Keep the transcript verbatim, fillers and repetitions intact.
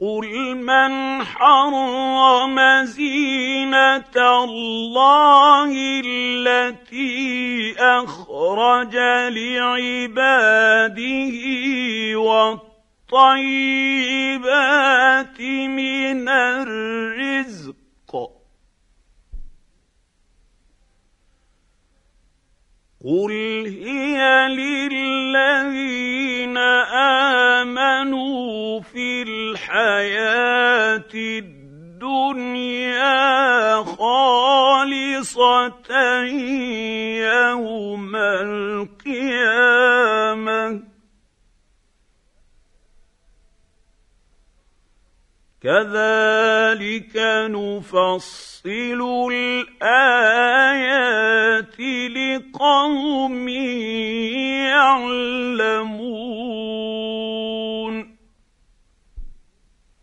قل من حرم زينة الله التي أخرج لعباده والطيبات من الرزق قل هي للذين آمنوا في الحياة الدنيا خالصة يوم القيامة كذلك نفصل الآيات لقوم يعلمون.